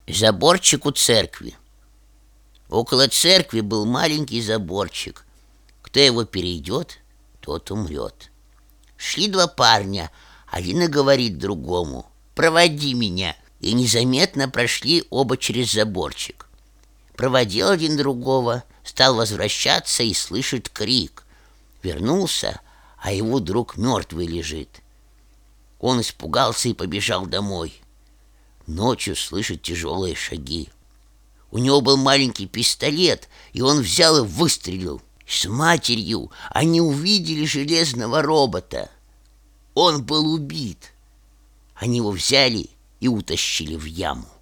Заборчик у церкви. Около церкви был маленький заборчик. Кто его перейдет, тот умрет. Шли два парня, один и говорит другому: «Проводи меня». И незаметно прошли оба через заборчик. Проводил один другого, стал возвращаться и слышит крик. Вернулся, а его друг мертвый лежит. Он испугался и побежал домой. Ночью слышит тяжелые шаги. У него был маленький пистолет, и он взял и выстрелил. С матерью они увидели железного робота. Он был убит. Они его взяли и утащили в яму.